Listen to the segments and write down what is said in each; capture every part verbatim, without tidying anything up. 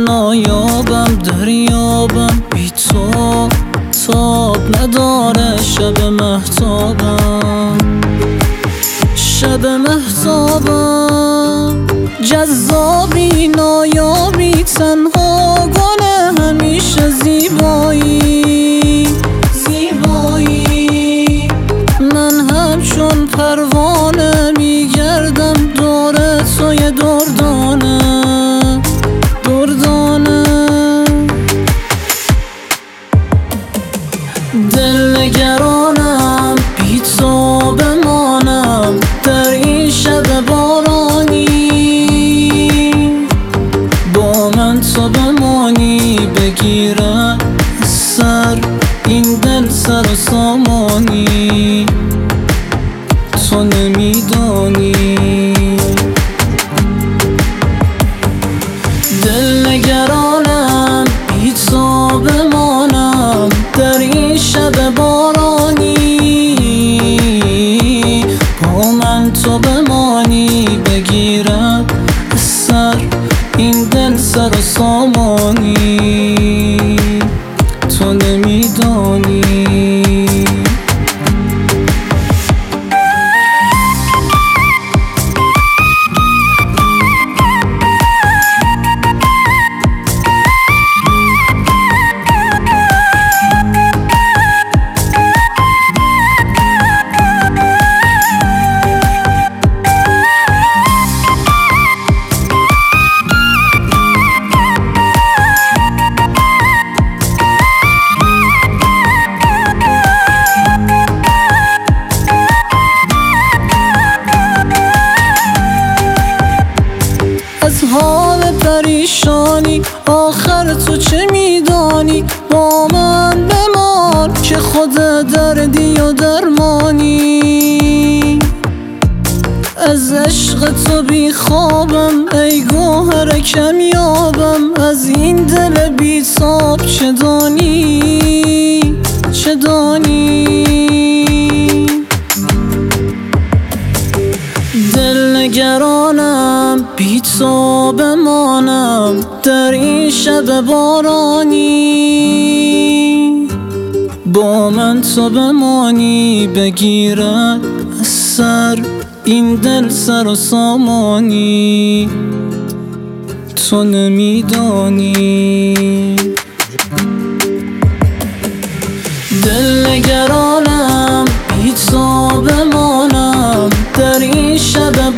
نایابم، دریابم بی تو تاب نداره. شب مهتابم، شب مهتابم، جذابی نایابی، تنها گل همیشه زیبایی زیبایی. من همچون پروانه میگردم دور توی دردانه دردانه. دل نگرانم بی تو بمانم در این شب بارانی. با من تو بمانی بگیرد سر این دل سر و سامانی. تو نمیدانی دل نگرانم بی تو بمانم در این شب بارانی. با من تو بمانی بگیرد سر این دل سر و سامانی. تو نمیدانی از حال پریشانی آخر تو چه میدانی. با من بمان که خود دردی و درمانی. از عشق تو بی خوابم ای گوهر کمیابم. از این دل بی تاب چه دانی چه دانی. دل نگرانم بی تو بمانم در این شب بارانی. با من تو بمانی بگیرد سر این دل سر و سامانی. تو نمیدانی دل نگرانم بی تو بمانم در این شب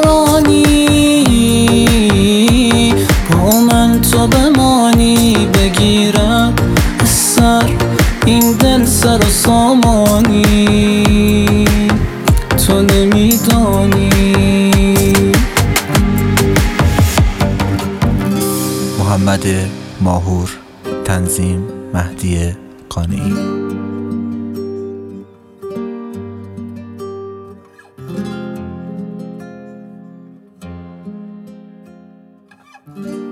بارانی. با من تو بمانی بگیرد سر این دل سر و سامانی. تو نمیدانی. محمد ماهور، تنظیم مهدی قانعی. thank you